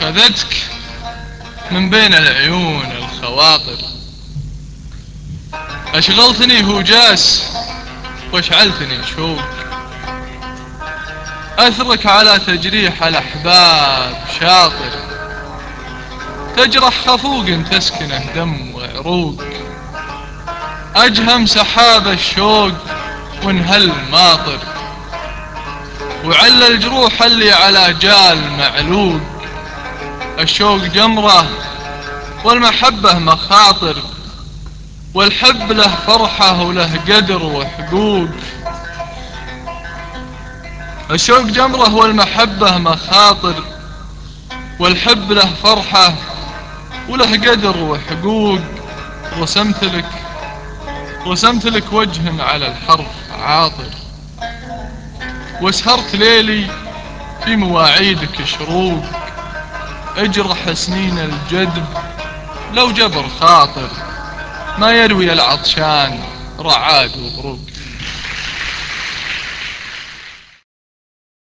خذتك من بين العيون الخواطر، أشغلتني هوجاس واشعلتني شوق، أثرك على تجريح الأحباب شاطر، تجرح خفوق تسكنه دم وعروق، أجهم سحاب الشوق وانهل ماطر، وعلى الجروح اللي على جال معلوق. الشوق جمره والمحبة مخاطر، والحب له فرحة وله قدر وحقوق. الشوق جمره والمحبة مخاطر، والحب له فرحة وله قدر وحقوق. رسمت لك رسمت لك وجه على الحرف عاطر، واسهرت ليلي في مواعيدك شروق. اجرح سنين الجدب لو جبر خاطر، ما يروي العطشان رعاد وبروق.